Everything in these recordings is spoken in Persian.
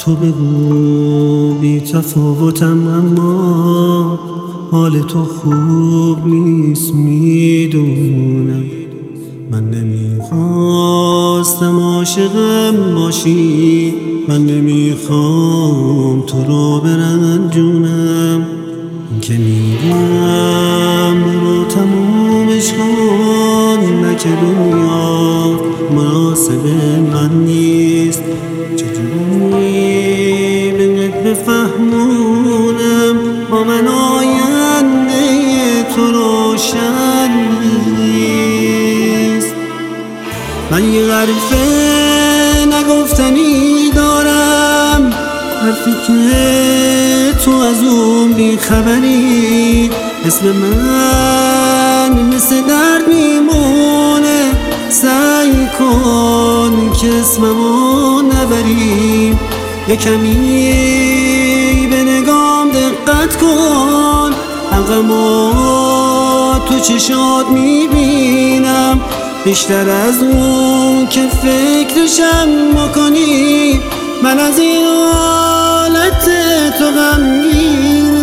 تو بگو بی تفاوتم، اما حال تو خوب نیست میدونم. من نمیخواستم عاشقم باشی، من نمیخوام تو رو برنجونم. این که میگم برو تمومش کن، نه که دنیا مناسب من نیست. چجوری بهت بفهمونم با من آینده تو روشن نیست. من یه حرفه نگفتنی دارم، حرفی که تو از اون بیخبری. اسم من مثل درد میمونه، سعی کن که اسممو نبری. یه کمی به نگام دقت کن، غمو تو چشات میبینم بیشتر از اون که فکرشم بکنی. من از این حالت تو غمگینم.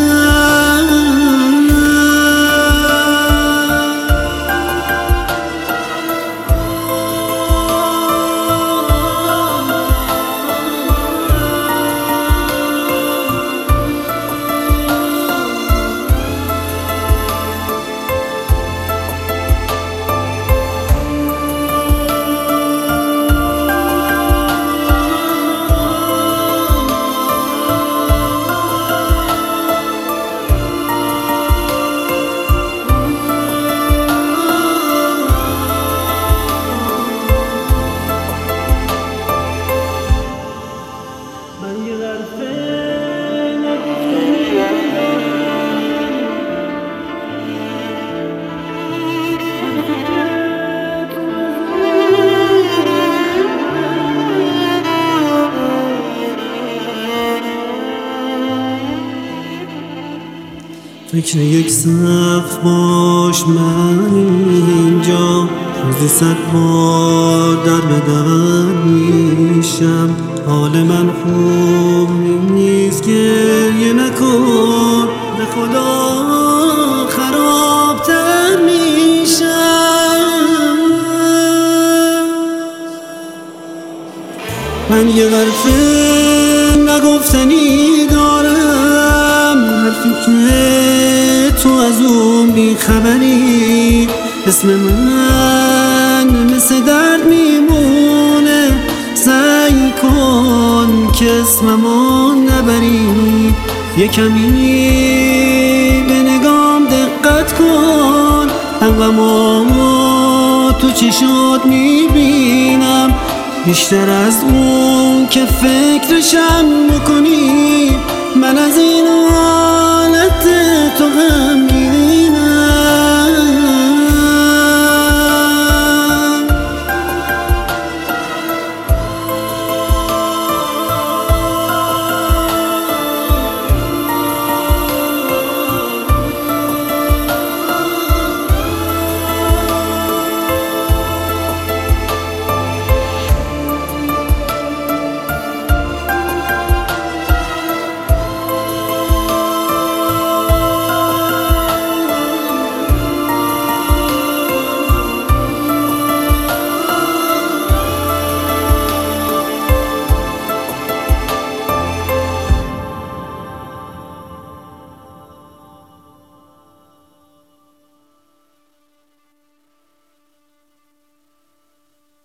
فکر یک سقف باش من اینجا، روزی 100 بار در به در میشم. حال من خوب نیست، گریه نکن، به خدا خرابتر میشم. من یه حرفه نگفتنی دارم، حرفی که تو از اون بیخبری. اسم من مثل درد میمونه، سعی کن که اسممو نبری. یه کمی به نگام دقت کن، غمو تو چشات میبینم بیشتر از اون که فکرشم بکنی. من از این